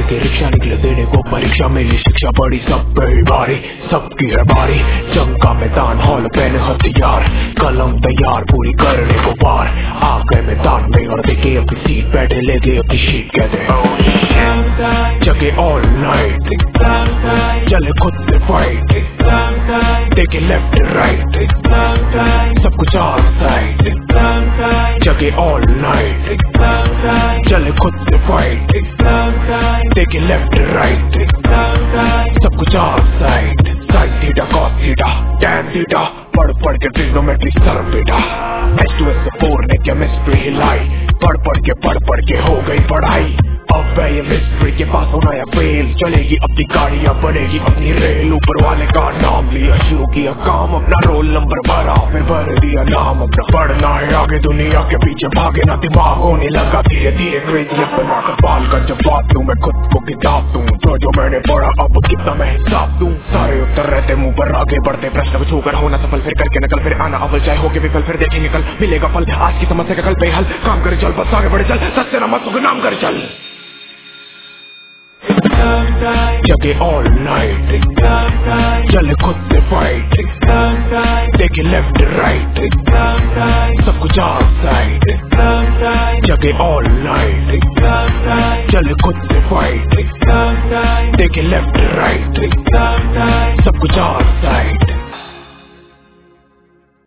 के रिक्शा निकले देने को परीक्षा मिली शिक्षा बड़ी सब पे भारी, सबकी है बारी। जंग का मैदान हॉल पेन हथियार, कलम तैयार पूरी करने को पार। आ गए मैदान में और देखे अपनी सीट, बैठे ले गए अपनी शीट। कहते जगे ऑल नाइट, चले खुद से फाइट, देखे लेफ्ट राइट, सब कुछ ऑल साइड। जगे ऑल नाइट, चले खुद से फाइट, देखे लेफ्ट राइट, सब कुछ all side. Sine theta cos theta tan theta, पढ़ पढ़ के ट्रिग्नोमेट्री सर बेटा। H2SO4 ने केमिस्ट्री हिलाई, पढ़ पढ़ के हो गई पढ़ाई। अब है ये मिस्ट्री के पास होना या फेल, चलेगी अपनी गाड़ियां बनेगी अपनी रेल। ऊपर वाले का नाम लिया, शुरू किया काम, अपना रोल नंबर भरा, फिर भर दिया नाम अपना। पढ़ना है आगे दुनिया के पीछे भागे ना, दिमाग होने लगा धीरे धीरे क्रेजी। अपना सवाल का जवाब दूं मैं, खुद को किताब दूं, जो मैंने पढ़ा अब कितना मैं हिसाब दूं। सारे उत्तर रहते मुंह पर, आगे बढ़ते प्रश्न को छूकर होना सफल, फिर करके नकल, फिर आना अव्वल, चाहे हो के विफल, फिर देखेंगे कल मिलेगा फल। आज की समस्या का कल पे हल, काम करे चल बस आगे बढ़े चल, सत्य न मत नाम करे चल। जगे ऑल नाइट, चले खुद से फाइट, देखे लेफ्ट राइट, सब कुछ ऑल साइड। जगे ऑल नाइट, चले खुद से फाइट, देखे लेफ्ट राइट, सब कुछ ऑल साइड।